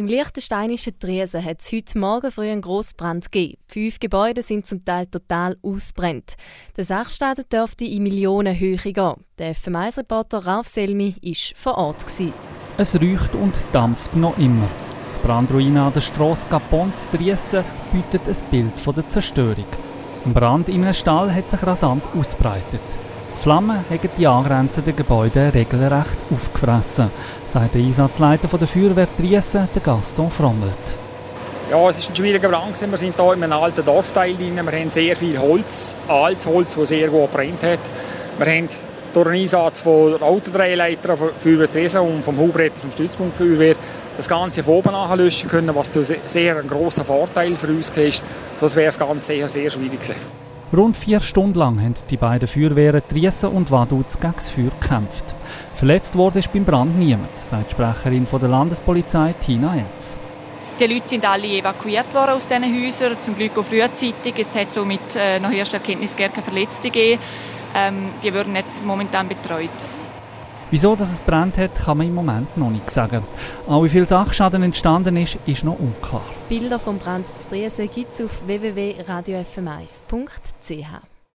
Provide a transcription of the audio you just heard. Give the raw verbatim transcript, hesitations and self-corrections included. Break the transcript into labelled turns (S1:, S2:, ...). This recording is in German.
S1: Im liechtensteinischen Triesen hat es heute Morgen früh einen Grossbrand gegeben. Fünf Gebäude sind zum Teil total ausgebrannt. Der Sachschaden dürfte in Millionenhöhe gehen. Der F M eins-Reporter Ralf Selmi war vor Ort.
S2: Es riecht und dampft noch immer. Die Brandruine an der Strasse Gapons-Triesen bietet ein Bild von der Zerstörung. Ein Brand in einem Stall hat sich rasant ausbreitet. Die Flammen haben die angrenzenden Gebäude regelrecht aufgefressen, sagt der Einsatzleiter der Feuerwehr Triesen, der Gaston Frommelt.
S3: Ja, es war ein schwieriger Brand. Wir sind hier in einem alten Dorfteil drin. Wir haben sehr viel Holz, altes Holz, das sehr gut gebrannt hat. Wir haben durch den Einsatz von Autodrehleitern von Feuerwehr Triesen und vom Hubretter vom Stützpunkt Feuerwehr das Ganze von oben nachlöschen können, was zu sehr ein grosser Vorteil für uns ist. Sonst wäre das Ganze sehr, sehr schwierig gewesen.
S2: Rund vier Stunden lang haben die beiden Feuerwehren Triesen und Vaduz gegen das Feuer gekämpft. Verletzt wurde ist beim Brand niemand, sagt die Sprecherin von der Landespolizei Tina Enz.
S4: Die Leute sind alle evakuiert worden aus diesen Häusern, zum Glück auch frühzeitig. Es hat somit äh, nach erster Erkenntnis gar keine Verletzte gegeben. Ähm, die werden jetzt momentan betreut.
S2: Wieso dass es brennt hat, kann man im Moment noch nicht sagen. Auch wie viel Sachschaden entstanden ist, ist noch unklar.
S1: Bilder vom Brand zu Triesen gibt es auf w w w punkt radio f m eins punkt c h.